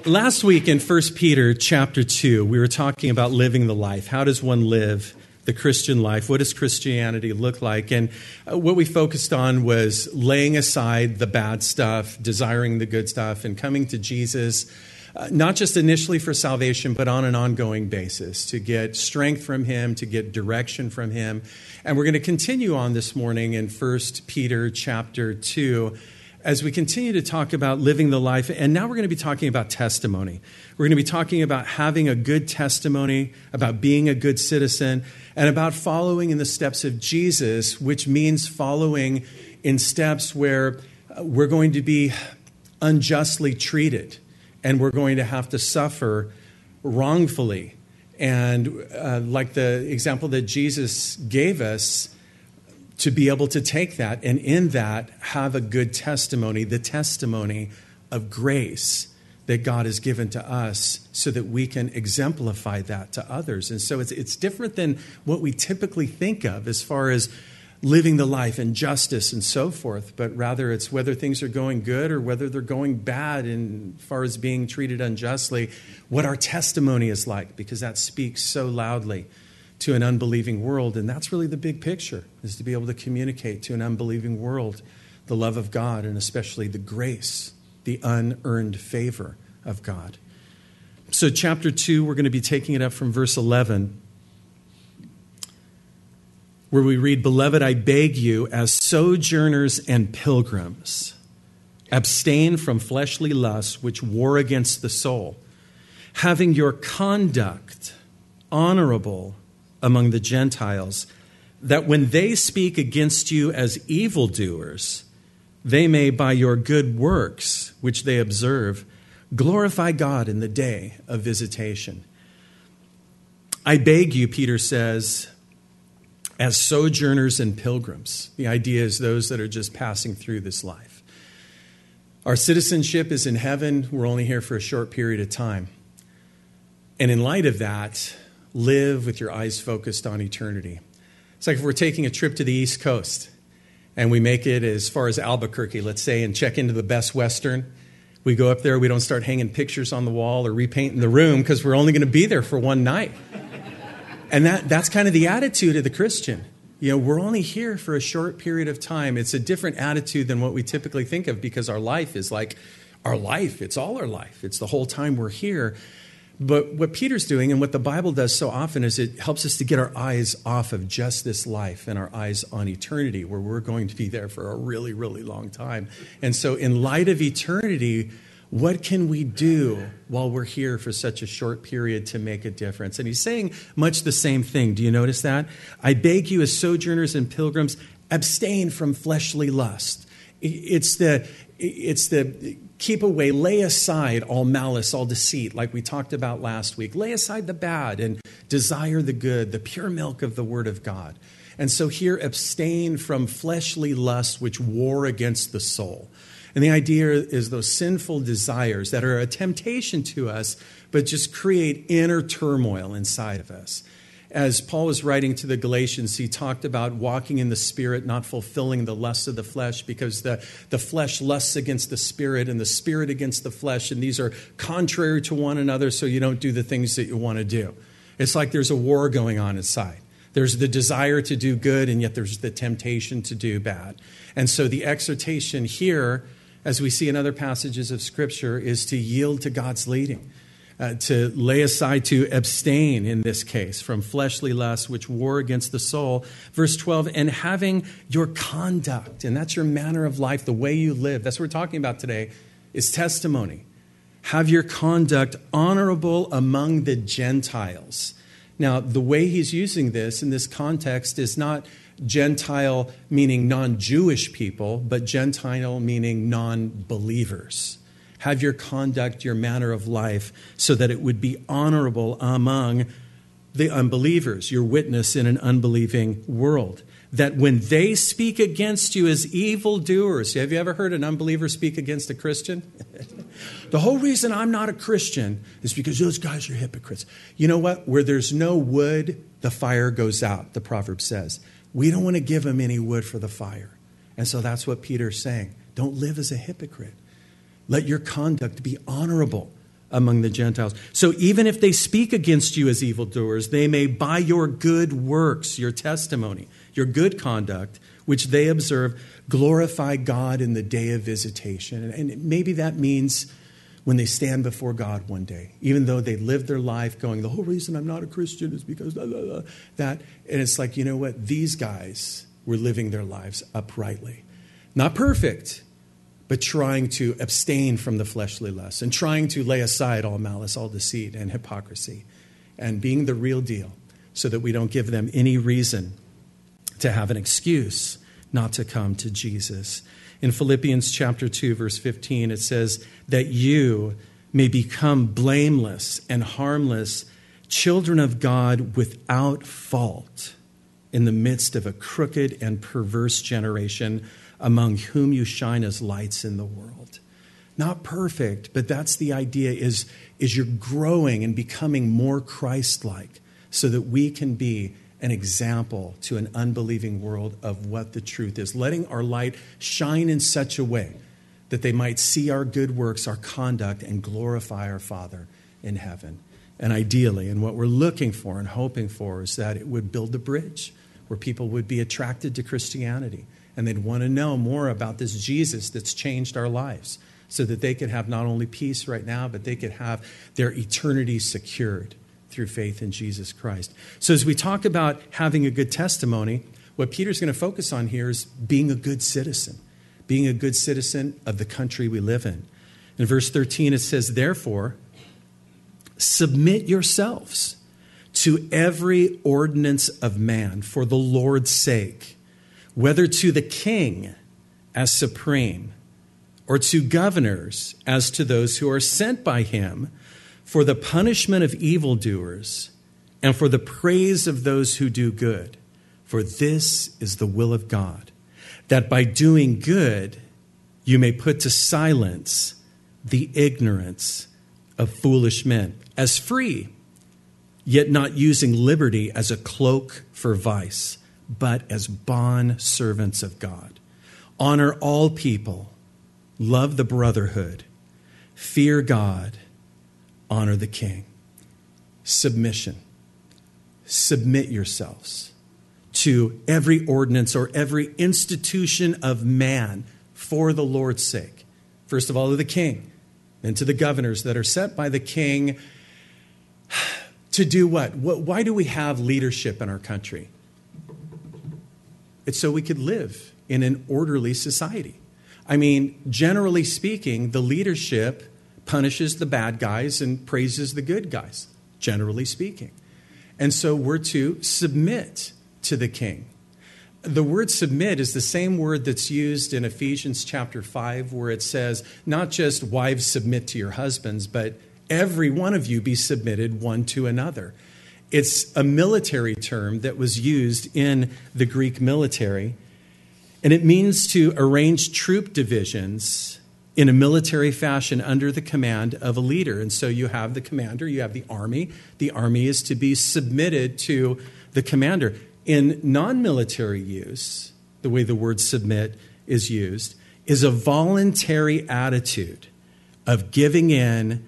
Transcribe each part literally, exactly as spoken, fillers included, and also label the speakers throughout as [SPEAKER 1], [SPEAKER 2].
[SPEAKER 1] Last week in First Peter chapter two, we were talking about living the life. How does one live the Christian life? What does Christianity look like? And what we focused on was laying aside the bad stuff, desiring the good stuff, and coming to Jesus, uh, not just initially for salvation, but on an ongoing basis, to get strength from Him, to get direction from Him. And we're going to continue on this morning in First Peter chapter two, as we continue to talk about living the life. And now we're going to be talking about testimony. We're going to be talking about having a good testimony, about being a good citizen, and about following in the steps of Jesus, which means following in steps where we're going to be unjustly treated and we're going to have to suffer wrongfully. And uh, like the example that Jesus gave us, to be able to take that and in that have a good testimony, the testimony of grace that God has given to us so that we can exemplify that to others. And so it's it's different than what we typically think of as far as living the life and justice and so forth, but rather it's whether things are going good or whether they're going bad in as far as being treated unjustly, what our testimony is like, because that speaks so loudly to an unbelieving world. And that's really the big picture, is to be able to communicate to an unbelieving world the love of God and especially the grace, the unearned favor of God. So chapter two, we're going to be taking it up from verse eleven, where we read, "Beloved, I beg you, as sojourners and pilgrims, abstain from fleshly lusts which war against the soul, having your conduct honorable among the Gentiles, that when they speak against you as evildoers, they may, by your good works, which they observe, glorify God in the day of visitation." I beg you, Peter says, as sojourners and pilgrims. The idea is those that are just passing through this life. Our citizenship is in heaven. We're only here for a short period of time. And in light of that, live with your eyes focused on eternity. It's like if we're taking a trip to the East Coast and we make it as far as Albuquerque, let's say, and check into the Best Western. We go up there, we don't start hanging pictures on the wall or repainting the room because we're only going to be there for one night. And that that's kind of the attitude of the Christian. You know, we're only here for a short period of time. It's a different attitude than what we typically think of, because our life is like our life. It's all our life. It's the whole time we're here. But what Peter's doing and what the Bible does so often is it helps us to get our eyes off of just this life and our eyes on eternity, where we're going to be there for a really, really long time. And so in light of eternity, what can we do while we're here for such a short period to make a difference? And he's saying much the same thing. Do you notice that? I beg you, as sojourners and pilgrims, abstain from fleshly lust. It's the, it's the, keep away, lay aside all malice, all deceit, like we talked about last week. Lay aside the bad and desire the good, the pure milk of the Word of God. And so here, abstain from fleshly lusts which war against the soul. And the idea is those sinful desires that are a temptation to us, but just create inner turmoil inside of us. As Paul was writing to the Galatians, he talked about walking in the Spirit, not fulfilling the lusts of the flesh, because the, the flesh lusts against the Spirit and the Spirit against the flesh, and these are contrary to one another, so you don't do the things that you want to do. It's like there's a war going on inside. There's the desire to do good, and yet there's the temptation to do bad. And so the exhortation here, as we see in other passages of Scripture, is to yield to God's leading. Uh, to lay aside, to abstain in this case from fleshly lusts which war against the soul. Verse twelve, and having your conduct, and that's your manner of life, the way you live. That's what we're talking about today, is testimony. Have your conduct honorable among the Gentiles. Now, the way he's using this in this context is not Gentile meaning non-Jewish people, but Gentile meaning non-believers. Have your conduct, your manner of life, so that it would be honorable among the unbelievers, your witness in an unbelieving world. That when they speak against you as evildoers, have you ever heard an unbeliever speak against a Christian? The whole reason I'm not a Christian is because those guys are hypocrites. You know what? Where there's no wood, the fire goes out, the proverb says. We don't want to give them any wood for the fire. And so that's what Peter's saying. Don't live as a hypocrite. Let your conduct be honorable among the Gentiles. So even if they speak against you as evildoers, they may, by your good works, your testimony, your good conduct, which they observe, glorify God in the day of visitation. And maybe that means when they stand before God one day, even though they lived their life going, the whole reason I'm not a Christian is because blah, blah, blah, that. And it's like, you know what? These guys were living their lives uprightly. Not perfect, but trying to abstain from the fleshly lusts and trying to lay aside all malice, all deceit, and hypocrisy, and being the real deal so that we don't give them any reason to have an excuse not to come to Jesus. In Philippians chapter two, verse fifteen, it says that you may become blameless and harmless, children of God without fault in the midst of a crooked and perverse generation, among whom you shine as lights in the world. Not perfect, but that's the idea, is, is you're growing and becoming more Christ-like so that we can be an example to an unbelieving world of what the truth is. Letting our light shine in such a way that they might see our good works, our conduct, and glorify our Father in heaven. And ideally, and what we're looking for and hoping for is that it would build a bridge where people would be attracted to Christianity and they'd want to know more about this Jesus that's changed our lives so that they could have not only peace right now, but they could have their eternity secured through faith in Jesus Christ. So as we talk about having a good testimony, what Peter's going to focus on here is being a good citizen, being a good citizen of the country we live in. In verse thirteen, it says, therefore, submit yourselves to every ordinance of man for the Lord's sake, whether to the king as supreme, or to governors as to those who are sent by him, for the punishment of evildoers, and for the praise of those who do good. For this is the will of God, that by doing good you may put to silence the ignorance of foolish men, as free, yet not using liberty as a cloak for vice, but as bond servants of God. Honor all people, love the brotherhood, fear God, honor the king. Submission. Submit yourselves to every ordinance or every institution of man for the Lord's sake. First of all, to the king, then to the governors that are set by the king to do what? Why do we have leadership in our country? It's so we could live in an orderly society. I mean, generally speaking, the leadership punishes the bad guys and praises the good guys, generally speaking. And so we're to submit to the king. The word submit is the same word that's used in Ephesians chapter five, where it says, not just wives submit to your husbands, but every one of you be submitted one to another. It's a military term that was used in the Greek military, and it means to arrange troop divisions in a military fashion under the command of a leader. And so you have the commander, you have the army. The army is to be submitted to the commander. In non-military use, the way the word submit is used, is a voluntary attitude of giving in,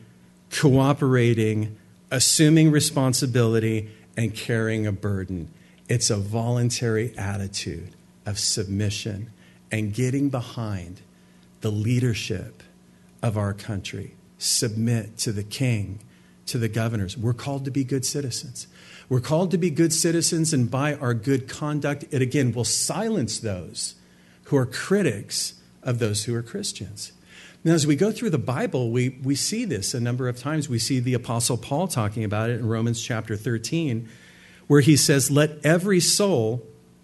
[SPEAKER 1] cooperating, assuming responsibility, and carrying a burden. It's a voluntary attitude of submission and getting behind the leadership of our country. Submit to the king, to the governors. We're called to be good citizens. We're called to be good citizens, and by our good conduct, it again will silence those who are critics of those who are Christians. Now, as we go through the Bible, we, we see this a number of times. We see the Apostle Paul talking about it in Romans chapter thirteen, where he says, let every soul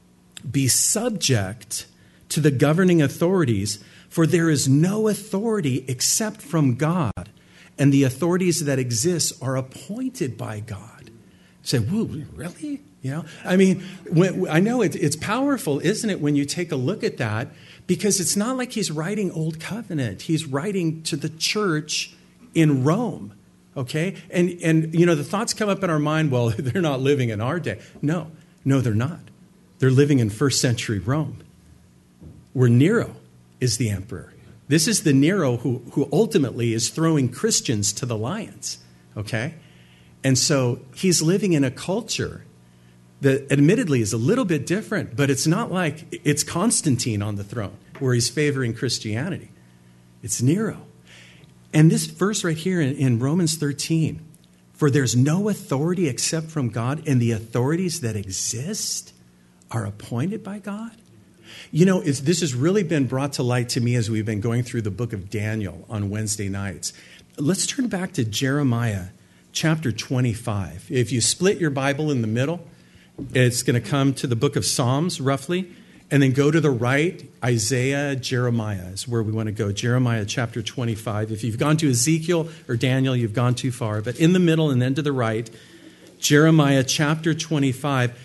[SPEAKER 1] be subject to the governing authorities, for there is no authority except from God, and the authorities that exist are appointed by God. Say, whoa, really? You know, I mean, when, I know it, it's powerful, isn't it, when you take a look at that? Because it's not like he's writing Old Covenant. He's writing to the church in Rome, okay? And, and you know, the thoughts come up in our mind, well, they're not living in our day. No, no, they're not. They're living in first century Rome, where Nero is the emperor. This is the Nero who, who ultimately is throwing Christians to the lions, okay? And so he's living in a culture that admittedly is a little bit different, but it's not like it's Constantine on the throne where he's favoring Christianity. It's Nero. And this verse right here in, in Romans thirteen, for there's no authority except from God, and the authorities that exist are appointed by God. You know, it's, this has really been brought to light to me as we've been going through the book of Daniel on Wednesday nights. Let's turn back to Jeremiah chapter twenty-five. If you split your Bible in the middle, it's going to come to the book of Psalms, roughly, and then go to the right. Isaiah, Jeremiah is where we want to go. Jeremiah chapter twenty-five. If you've gone to Ezekiel or Daniel, you've gone too far. But in the middle and then to the right, Jeremiah chapter twenty-five.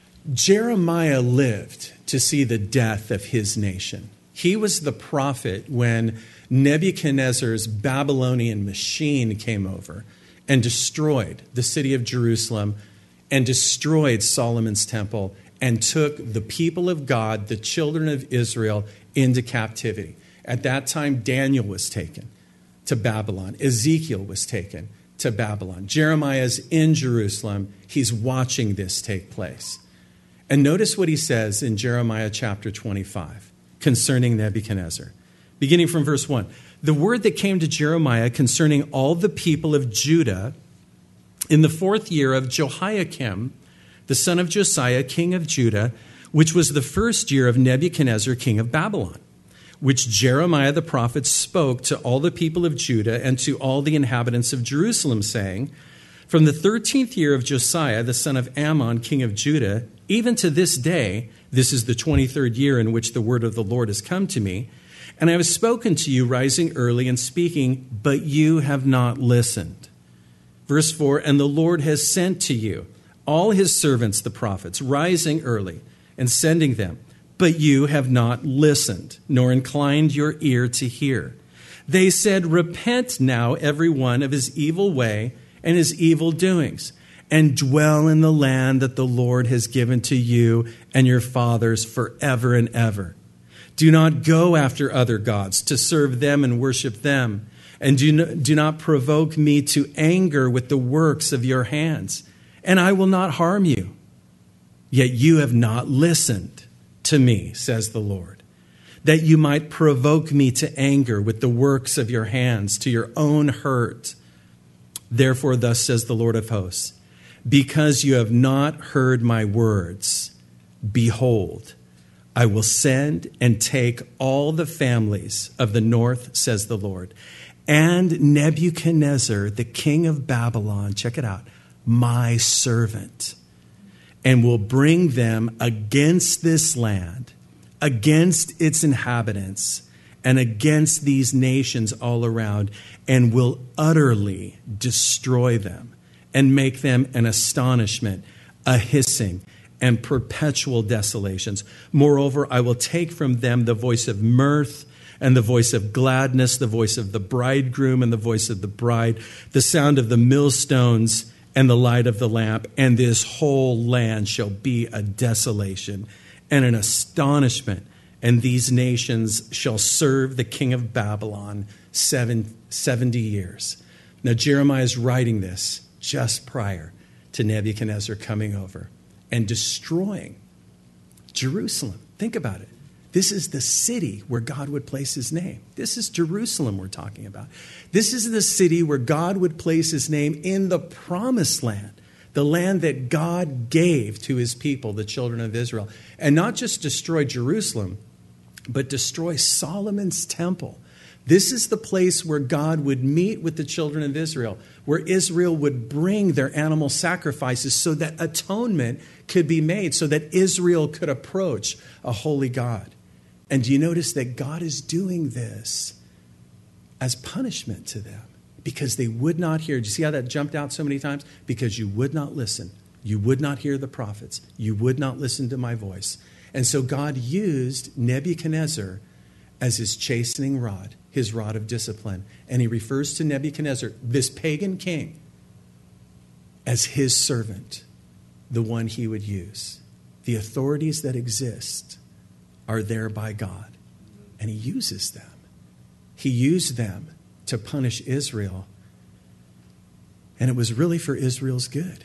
[SPEAKER 1] Jeremiah lived to see the death of his nation. He was the prophet when Nebuchadnezzar's Babylonian machine came over and destroyed the city of Jerusalem and destroyed Solomon's temple and took the people of God, the children of Israel, into captivity. At that time, Daniel was taken to Babylon. Ezekiel was taken to Babylon. Jeremiah's in Jerusalem. He's watching this take place. And notice what he says in Jeremiah chapter twenty-five concerning Nebuchadnezzar. Beginning from verse one. The word that came to Jeremiah concerning all the people of Judah in the fourth year of Jehoiakim, the son of Josiah, king of Judah, which was the first year of Nebuchadnezzar, king of Babylon, which Jeremiah the prophet spoke to all the people of Judah and to all the inhabitants of Jerusalem, saying, from the thirteenth year of Josiah, the son of Ammon, king of Judah, even to this day, this is the twenty-third year in which the word of the Lord has come to me, and I have spoken to you rising early and speaking, but you have not listened. Verse four, and the Lord has sent to you all his servants, the prophets, rising early and sending them, but you have not listened, nor inclined your ear to hear. They said, repent now, every one of his evil way and his evil doings, and dwell in the land that the Lord has given to you and your fathers forever and ever. Do not go after other gods to serve them and worship them, and do not, do not provoke me to anger with the works of your hands, and I will not harm you. Yet you have not listened to me, says the Lord, that you might provoke me to anger with the works of your hands to your own hurt. Therefore, thus says the Lord of hosts, because you have not heard my words, behold, I will send and take all the families of the north, says the Lord, and Nebuchadnezzar, the king of Babylon, check it out, my servant, and will bring them against this land, against its inhabitants, and against these nations all around, and will utterly destroy them and make them an astonishment, a hissing, and perpetual desolations. Moreover, I will take from them the voice of mirth and the voice of gladness, the voice of the bridegroom and the voice of the bride, the sound of the millstones and the light of the lamp, and this whole land shall be a desolation and an astonishment, and these nations shall serve the king of Babylon seven, seventy years. Now, Jeremiah is writing this just prior to Nebuchadnezzar coming over and destroying Jerusalem. Think about it. This is the city where God would place his name. This is Jerusalem we're talking about. This is the city where God would place his name in the promised land, the land that God gave to his people, the children of Israel. And not just destroy Jerusalem, but destroy Solomon's temple. This is the place where God would meet with the children of Israel, where Israel would bring their animal sacrifices so that atonement could be made, so that Israel could approach a holy God. And do you notice that God is doing this as punishment to them because they would not hear? Do you see how that jumped out so many times? Because you would not listen. You would not hear the prophets. You would not listen to my voice. And so God used Nebuchadnezzar as his chastening rod, his rod of discipline. And he refers to Nebuchadnezzar, this pagan king, as his servant, the one he would use. The authorities that exist are there by God, and he uses them. he used them to punish Israel. And it was really for Israel's good,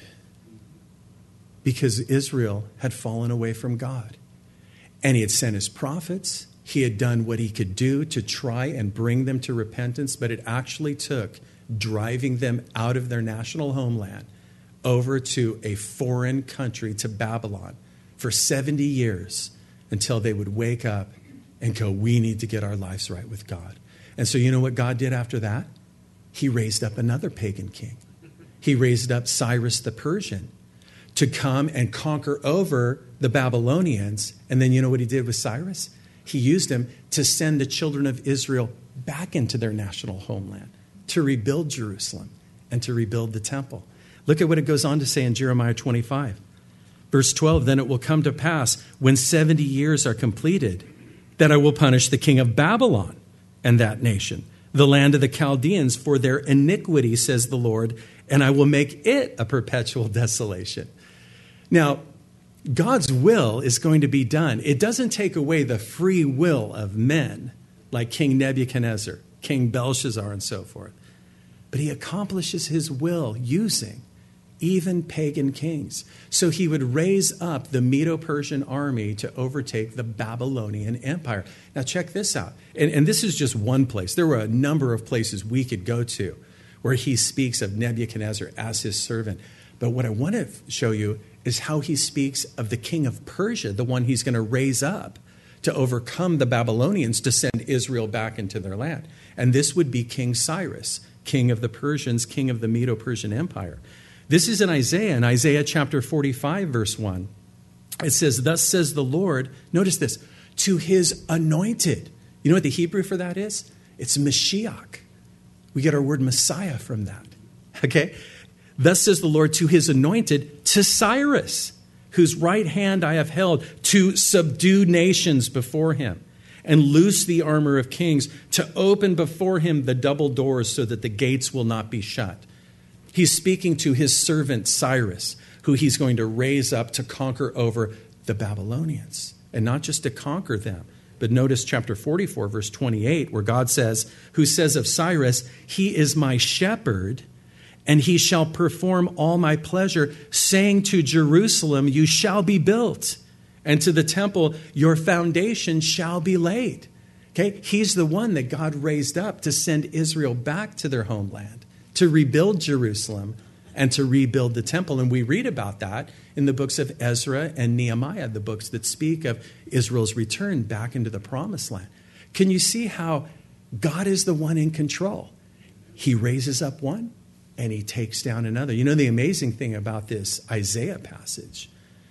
[SPEAKER 1] because Israel had fallen away from God. And he had sent his prophets. He had done what he could do to try and bring them to repentance, but it actually took driving them out of their national homeland over to a foreign country, to Babylon, for seventy years until they would wake up and go, we need to get our lives right with God. And so you know what God did after that? He raised up another pagan king. He raised up Cyrus the Persian to come and conquer over the Babylonians. And then you know what he did with Cyrus? He used him to send the children of Israel back into their national homeland, to rebuild Jerusalem and to rebuild the temple. Look at what it goes on to say in Jeremiah twenty-five. Verse twelve, then it will come to pass when seventy years are completed that I will punish the king of Babylon and that nation, the land of the Chaldeans, for their iniquity, says the Lord, and I will make it a perpetual desolation. Now, God's will is going to be done. It doesn't take away the free will of men like King Nebuchadnezzar, King Belshazzar, and so forth. But he accomplishes his will using even pagan kings. So he would raise up the Medo-Persian army to overtake the Babylonian Empire. Now check this out. And, and this is just one place. There were a number of places we could go to where he speaks of Nebuchadnezzar as his servant. But what I want to show you is how he speaks of the king of Persia, the one he's going to raise up to overcome the Babylonians to send Israel back into their land. And this would be King Cyrus, king of the Persians, king of the Medo-Persian Empire. This is in Isaiah, in Isaiah chapter forty-five, verse one. It says, thus says the Lord, notice this, to his anointed. You know what the Hebrew for that is? It's Mashiach. We get our word Messiah from that. Okay? Thus says the Lord to his anointed, to Cyrus, whose right hand I have held, to subdue nations before him, and loose the armor of kings, to open before him the double doors so that the gates will not be shut. He's speaking to his servant Cyrus, who he's going to raise up to conquer over the Babylonians. And not just to conquer them, but notice chapter forty-four, verse twenty-eight, where God says, who says of Cyrus, he is my shepherd, and he shall perform all my pleasure, saying to Jerusalem, you shall be built, and to the temple, your foundation shall be laid. Okay, he's the one that God raised up to send Israel back to their homeland, to rebuild Jerusalem and to rebuild the temple. And we read about that in the books of Ezra and Nehemiah, the books that speak of Israel's return back into the promised land. Can you see how God is the one in control? He raises up one and he takes down another. You know, the amazing thing about this Isaiah passage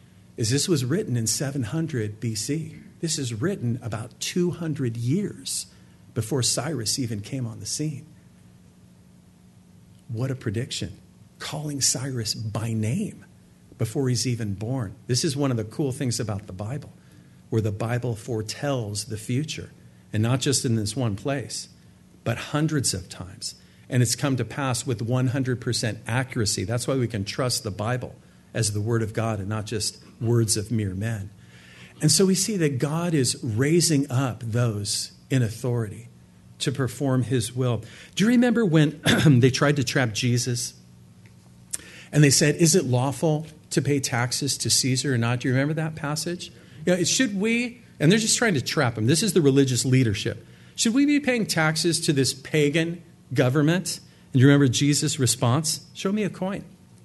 [SPEAKER 1] is this was written in seven hundred B C. This is written about two hundred years before Cyrus even came on the scene. What a prediction. Calling Cyrus by name before he's even born. This is one of the cool things about the Bible, where the Bible foretells the future. And not just in this one place, but hundreds of times. And it's come to pass with one hundred percent accuracy. That's why we can trust the Bible as the Word of God and not just words of mere men. And so we see that God is raising up those in authority to perform his will. Do you remember when they tried to trap Jesus? And they said, is it lawful to pay taxes to Caesar or not? Do you remember that passage? You know, should we, and they're just trying to trap him. This is the religious leadership. Should we be paying taxes to this pagan government? And you remember Jesus' response? Show me a coin.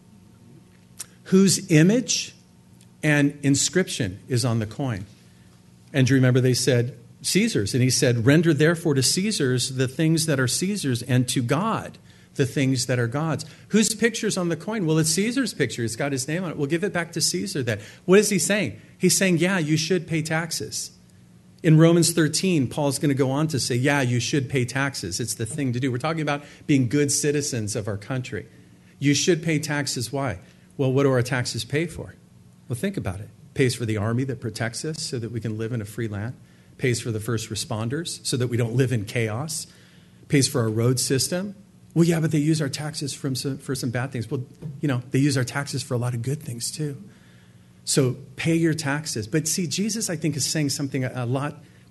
[SPEAKER 1] Whose image and inscription is on the coin? And do you remember they said, Caesar's. And he said, render therefore to Caesar's the things that are Caesar's, and to God the things that are God's. Whose picture's on the coin? Well, it's Caesar's picture. It's got his name on it. We'll give it back to Caesar then. What is he saying? He's saying, yeah, you should pay taxes. In Romans thirteen, Paul's going to go on to say, yeah, you should pay taxes. It's the thing to do. We're talking about being good citizens of our country. You should pay taxes. Why? Well, what do our taxes pay for? Well, think about it. It pays for the army that protects us so that we can live in a free land. Pays for the first responders so that we don't live in chaos. Pays for our road system. Well, yeah, but they use our taxes from some, for some bad things. Well, you know, they use our taxes for a lot of good things too. So pay your taxes. But see, Jesus, I think, is saying something a lot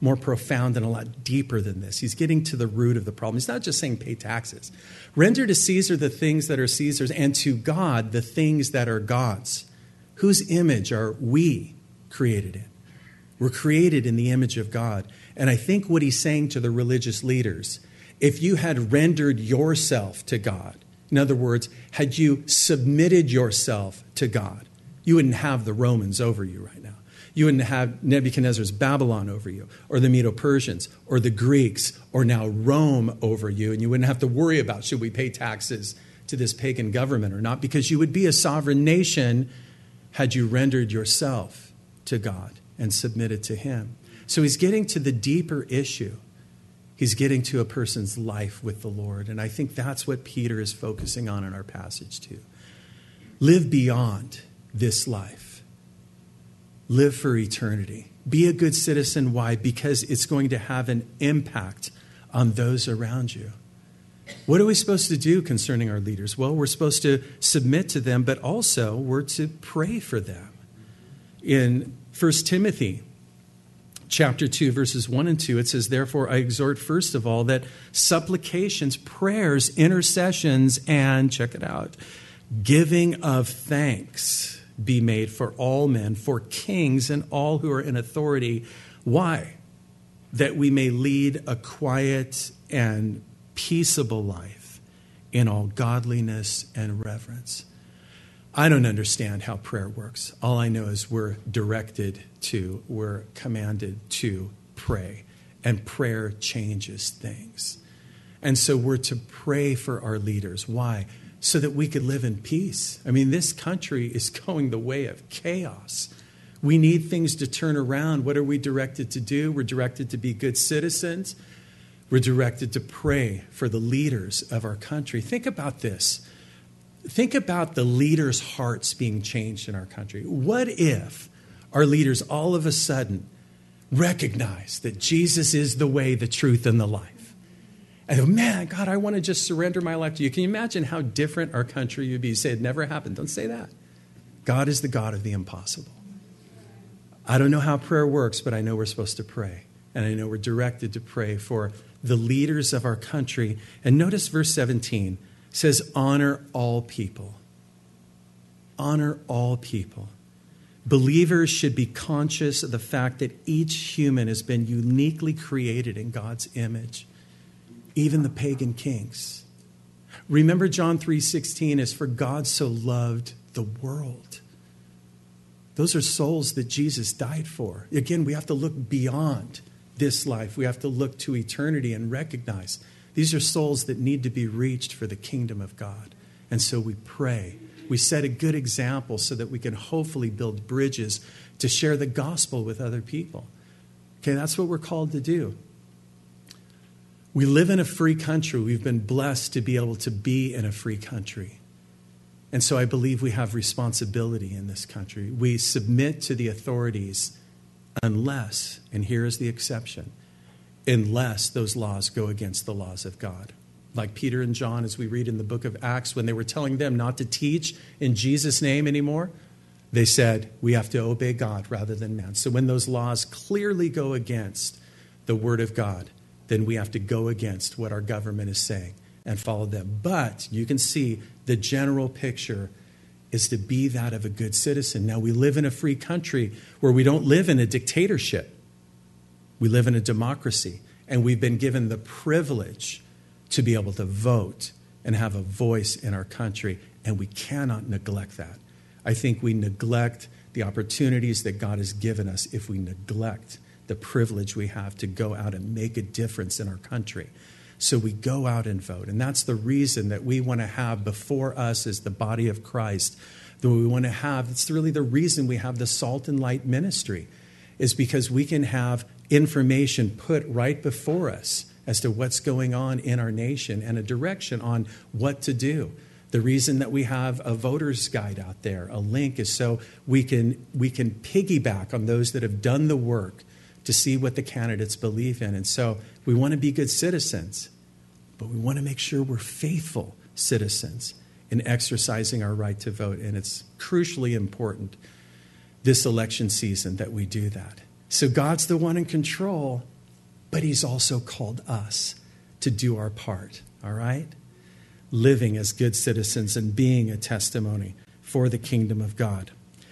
[SPEAKER 1] more profound and a lot deeper than this. He's getting to the root of the problem. He's not just saying pay taxes. Render to Caesar the things that are Caesar's, and to God the things that are God's. Whose image are we created in? We're created in the image of God. And I think what he's saying to the religious leaders, if you had rendered yourself to God, in other words, had you submitted yourself to God, you wouldn't have the Romans over you right now. You wouldn't have Nebuchadnezzar's Babylon over you, or the Medo-Persians, or the Greeks, or now Rome over you, and you wouldn't have to worry about should we pay taxes to this pagan government or not, because you would be a sovereign nation had you rendered yourself to God and submitted to him. So he's getting to the deeper issue. He's getting to a person's life with the Lord, and I think that's what Peter is focusing on in our passage too. Live beyond this life. Live for eternity. Be a good citizen. Why? Because it's going to have an impact on those around you. What are we supposed to do concerning our leaders? Well, we're supposed to submit to them, but also we're to pray for them. In First Timothy chapter two, verses one and two, it says, therefore, I exhort first of all that supplications, prayers, intercessions, and, check it out, giving of thanks be made for all men, for kings and all who are in authority. Why? That we may lead a quiet and peaceable life in all godliness and reverence. I don't understand how prayer works. All I know is we're directed to, we're commanded to pray, and prayer changes things. And so we're to pray for our leaders. Why? So that we could live in peace. I mean, this country is going the way of chaos. We need things to turn around. What are we directed to do? We're directed to be good citizens. We're directed to pray for the leaders of our country. Think about this. Think about the leaders' hearts being changed in our country. What if our leaders all of a sudden recognize that Jesus is the way, the truth, and the life? And go, man, God, I want to just surrender my life to you. Can you imagine how different our country would be? You say it never happened. Don't say that. God is the God of the impossible. I don't know how prayer works, but I know we're supposed to pray. And I know we're directed to pray for the leaders of our country. And notice verse seventeen says, honor all people. Honor all people. Believers should be conscious of the fact that each human has been uniquely created in God's image. Even the pagan kings. Remember John three sixteen is for God so loved the world. Those are souls that Jesus died for. Again, we have to look beyond this life. We have to look to eternity and recognize these are souls that need to be reached for the kingdom of God. And so we pray. We set a good example so that we can hopefully build bridges to share the gospel with other people. Okay, that's what we're called to do. We live in a free country. We've been blessed to be able to be in a free country. And so I believe we have responsibility in this country. We submit to the authorities unless, and here is the exception, unless those laws go against the laws of God. Like Peter and John, as we read in the book of Acts, when they were telling them not to teach in Jesus' name anymore, they said, we have to obey God rather than man. So when those laws clearly go against the word of God, then we have to go against what our government is saying and follow them. But you can see the general picture is to be that of a good citizen. Now, we live in a free country where we don't live in a dictatorship. We live in a democracy, and we've been given the privilege to be able to vote and have a voice in our country, and we cannot neglect that. I think we neglect the opportunities that God has given us if we neglect the privilege we have to go out and make a difference in our country. So we go out and vote. And that's the reason that we want to have before us as the body of Christ, that we want to have, it's really the reason we have the Salt and Light ministry, is because we can have information put right before us as to what's going on in our nation and a direction on what to do. The reason that we have a voter's guide out there, a link, is so we can we can piggyback on those that have done the work to see what the candidates believe in. And so we want to be good citizens, but we want to make sure we're faithful citizens in exercising our right to vote. And it's crucially important this election season that we do that. So God's the one in control, but he's also called us to do our part, all right? Living as good citizens and being a testimony for the kingdom of God.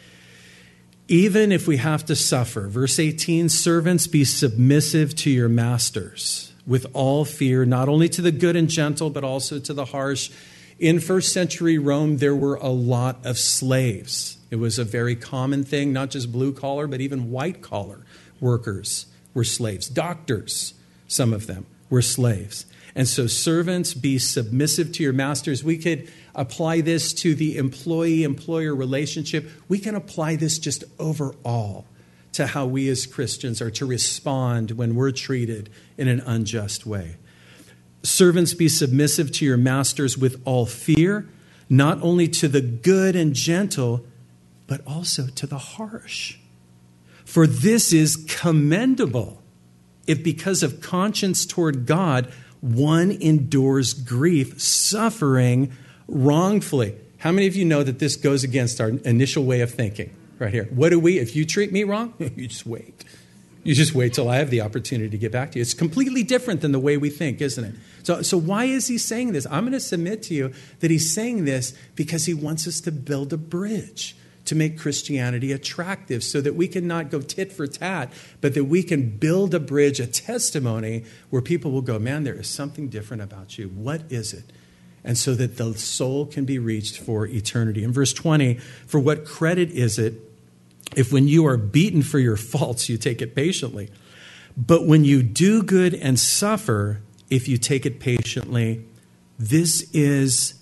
[SPEAKER 1] Even if we have to suffer, verse eighteen, servants, be submissive to your masters with all fear, not only to the good and gentle, but also to the harsh. In first century Rome, there were a lot of slaves. It was a very common thing, not just blue collar, but even white collar workers were slaves. Doctors, some of them, were slaves. And so servants, be submissive to your masters. We could apply this to the employee-employer relationship. We can apply this just overall to how we as Christians are to respond when we're treated in an unjust way. Servants, be submissive to your masters with all fear, not only to the good and gentle, but also to the harsh. For this is commendable if because of conscience toward God, one endures grief, suffering wrongfully. How many of you know that this goes against our initial way of thinking right here? What do we, if you treat me wrong, you just wait. You just wait till I have the opportunity to get back to you. It's completely different than the way we think, isn't it? So, so why is he saying this? I'm going to submit to you that he's saying this because he wants us to build a bridge to make Christianity attractive so that we can not go tit for tat, but that we can build a bridge, a testimony where people will go, man, there is something different about you. What is it? And so that the soul can be reached for eternity. In verse twenty, for what credit is it if when you are beaten for your faults, you take it patiently? But when you do good and suffer, if you take it patiently, this is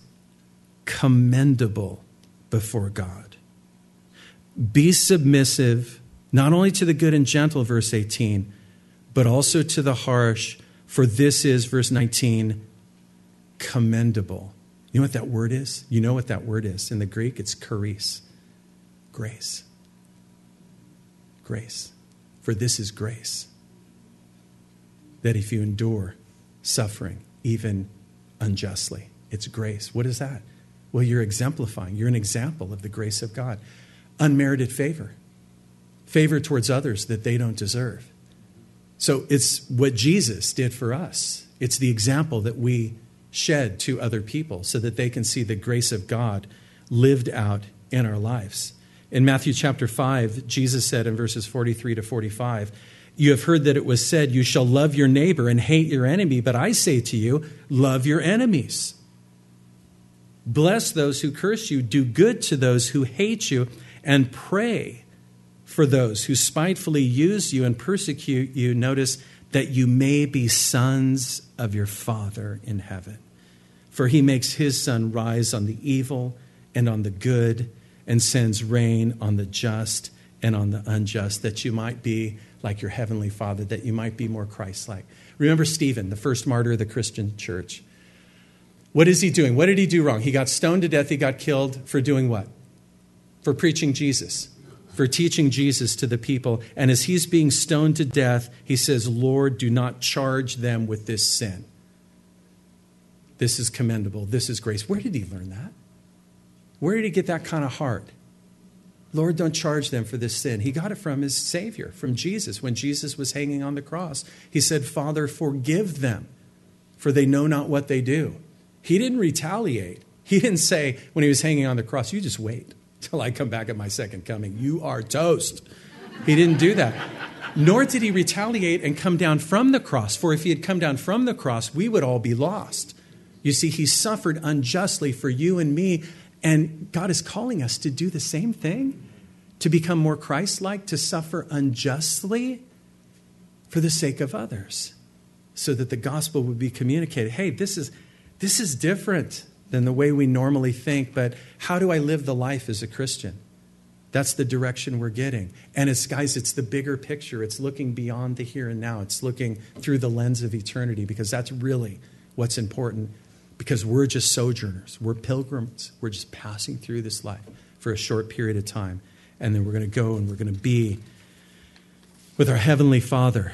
[SPEAKER 1] commendable before God. Be submissive, not only to the good and gentle, verse eighteen, but also to the harsh, for this is, verse nineteen, commendable. You know what that word is? You know what that word is. In the Greek, it's charis, grace. Grace. For this is grace. That if you endure suffering, even unjustly, it's grace. What is that? Well, you're exemplifying. You're an example of the grace of God. Unmerited favor. Favor towards others that they don't deserve. So it's what Jesus did for us. It's the example that we shed to other people so that they can see the grace of God lived out in our lives. In Matthew chapter five, Jesus said in verses forty-three to forty-five, you have heard that it was said, you shall love your neighbor and hate your enemy, but I say to you, love your enemies. Bless those who curse you, do good to those who hate you, and pray for those who spitefully use you and persecute you. Notice that you may be sons of your Father in heaven. For he makes his sun rise on the evil and on the good, and sends rain on the just and on the unjust, that you might be like your heavenly Father, that you might be more Christ-like. Remember Stephen, the first martyr of the Christian church. What is he doing? What did he do wrong? He got stoned to death. He got killed for doing what? For preaching Jesus, for teaching Jesus to the people. And as he's being stoned to death, he says, Lord, do not charge them with this sin. This is commendable. This is grace. Where did he learn that? Where did he get that kind of heart? Lord, don't charge them for this sin. He got it from his Savior, from Jesus. When Jesus was hanging on the cross, he said, Father, forgive them, for they know not what they do. He didn't retaliate. He didn't say when he was hanging on the cross, you just wait till I come back at my second coming. You are toast. He didn't do that. Nor did he retaliate and come down from the cross. For if he had come down from the cross, we would all be lost. You see, he suffered unjustly for you and me. And God is calling us to do the same thing, to become more Christ-like, to suffer unjustly for the sake of others, so that the gospel would be communicated. Hey, this is, this is different than the way we normally think, but how do I live the life as a Christian? That's the direction we're getting. And it's, guys, it's the bigger picture. It's looking beyond the here and now. It's looking through the lens of eternity, because that's really what's important. Because we're just sojourners. We're pilgrims. We're just passing through this life for a short period of time. And then we're going to go and we're going to be with our Heavenly Father.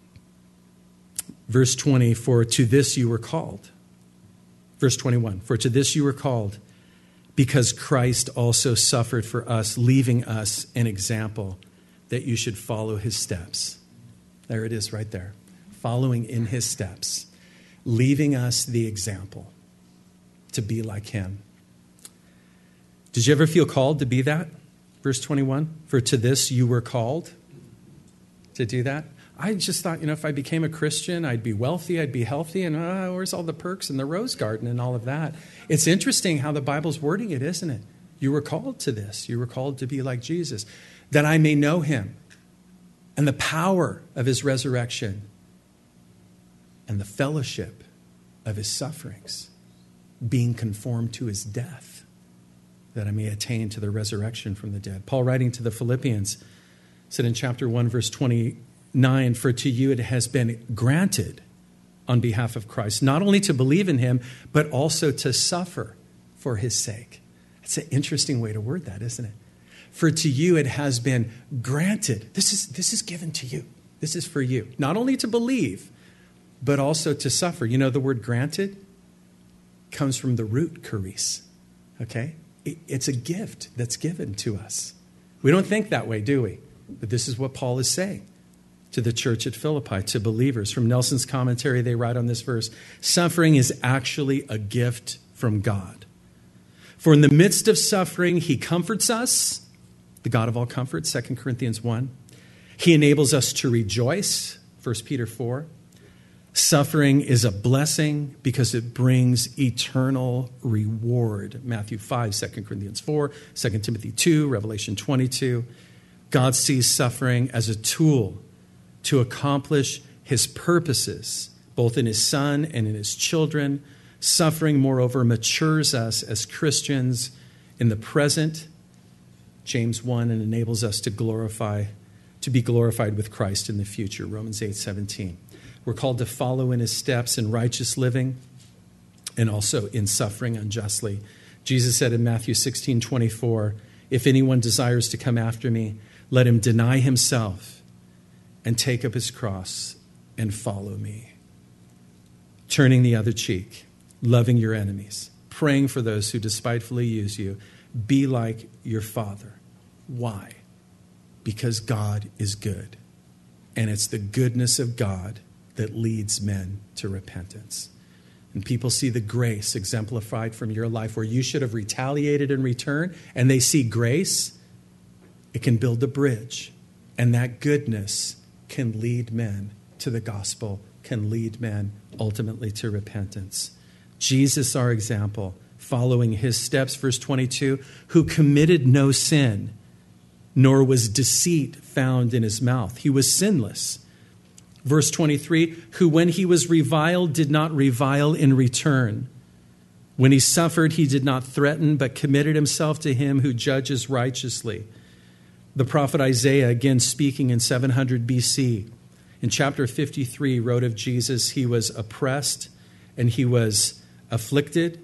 [SPEAKER 1] Verse twenty, for to this you were called. Verse twenty-one, for to this you were called, because Christ also suffered for us, leaving us an example that you should follow his steps. There it is right there. following in his steps, leaving us the example to be like him. Did you ever feel called to be that? Verse twenty-one, for to this you were called to do that. I just thought, you know, if I became a Christian, I'd be wealthy, I'd be healthy, and uh, where's all the perks and the rose garden and all of that? It's interesting how the Bible's wording it, isn't it? You were called to this. You were called to be like Jesus, that I may know him and the power of his resurrection and the fellowship of his sufferings, being conformed to his death, that I may attain to the resurrection from the dead. Paul, writing to the Philippians, said in chapter one, verse twenty-nine, for to you it has been granted on behalf of Christ, not only to believe in him, but also to suffer for his sake. It's an interesting way to word that, isn't it? For to you it has been granted. This is, this is given to you. This is for you. Not only to believe, but also to suffer. You know, the word granted comes from the root charis. Okay? It, it's a gift that's given to us. We don't think that way, do we? But this is what Paul is saying to the church at Philippi, to believers. From Nelson's commentary, they write on this verse, suffering is actually a gift from God. For in the midst of suffering, he comforts us, the God of all comfort, Second Corinthians one. He enables us to rejoice, First Peter four. Suffering is a blessing because it brings eternal reward, Matthew five, Second Corinthians four, Second Timothy two, Revelation twenty-two. God sees suffering as a tool to accomplish his purposes, both in his Son and in his children. Suffering, moreover, matures us as Christians in the present, James one, and enables us to glorify, to be glorified with Christ in the future, Romans eight seventeen. We're called to follow in his steps in righteous living and also in suffering unjustly. Jesus said in Matthew sixteen twenty-four, if anyone desires to come after me, let him deny himself and take up his cross and follow me. Turning the other cheek, loving your enemies, praying for those who despitefully use you. Be like your Father. Why? Because God is good. And it's the goodness of God that leads men to repentance. And people see the grace exemplified from your life where you should have retaliated in return, and they see grace. It can build a bridge. And that goodness can lead men to the gospel, can lead men ultimately to repentance. Jesus, our example, following his steps, verse twenty-two, who committed no sin, nor was deceit found in his mouth. He was sinless. Verse twenty-three, who when he was reviled did not revile in return. When he suffered, he did not threaten, but committed himself to him who judges righteously. The prophet Isaiah, again speaking in seven hundred B C, in chapter fifty-three, wrote of Jesus, he was oppressed and he was afflicted,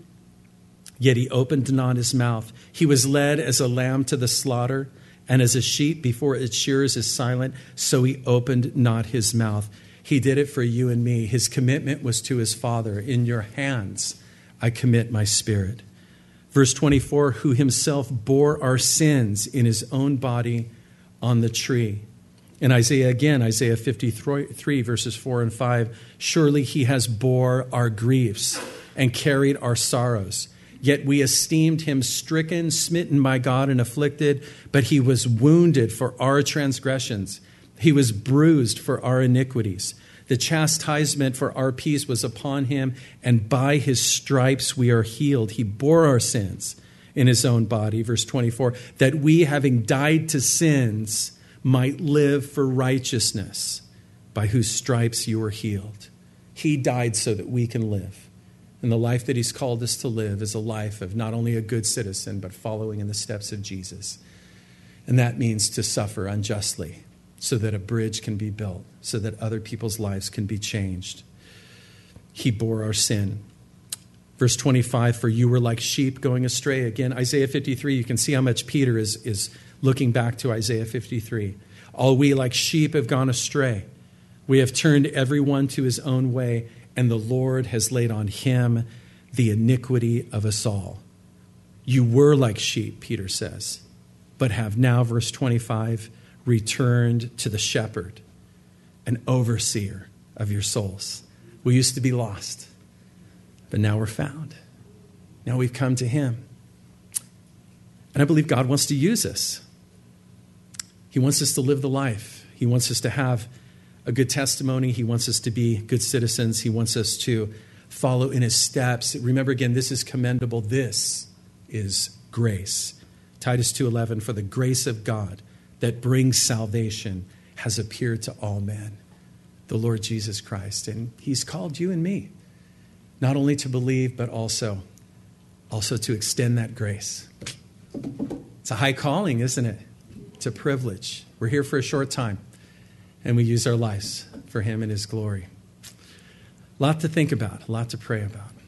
[SPEAKER 1] yet he opened not his mouth. He was led as a lamb to the slaughter, and as a sheep before its shearers is silent, so he opened not his mouth. He did it for you and me. His commitment was to his Father. In your hands I commit my spirit. Verse twenty-four, who himself bore our sins in his own body on the tree. In Isaiah again, Isaiah fifty-three, verses four and five, surely he has bore our griefs and carried our sorrows. Yet we esteemed him stricken, smitten by God, and afflicted, but he was wounded for our transgressions. He was bruised for our iniquities. The chastisement for our peace was upon him, and by his stripes we are healed. He bore our sins in his own body, verse twenty-four, that we, having died to sins, might live for righteousness, by whose stripes you were healed. He died so that we can live. And the life that he's called us to live is a life of not only a good citizen, but following in the steps of Jesus. And that means to suffer unjustly so that a bridge can be built, so that other people's lives can be changed. He bore our sin. Verse twenty-five, for you were like sheep going astray. Again, Isaiah fifty-three, you can see how much Peter is, is looking back to Isaiah fifty-three. All we like sheep have gone astray. We have turned everyone to his own way, and the Lord has laid on him the iniquity of us all. You were like sheep, Peter says, but have now, verse twenty-five, returned to the shepherd, an overseer of your souls. We used to be lost, but now we're found. Now we've come to him. And I believe God wants to use us. He wants us to live the life. He wants us to have a good testimony. He wants us to be good citizens. He wants us to follow in his steps. Remember again, this is commendable. This is grace. Titus two eleven, for the grace of God that brings salvation has appeared to all men, the Lord Jesus Christ. And he's called you and me, not only to believe, but also, also to extend that grace. It's a high calling, isn't it? It's a privilege. We're here for a short time, and we use our lives for him and his glory. A lot to think about, a lot to pray about.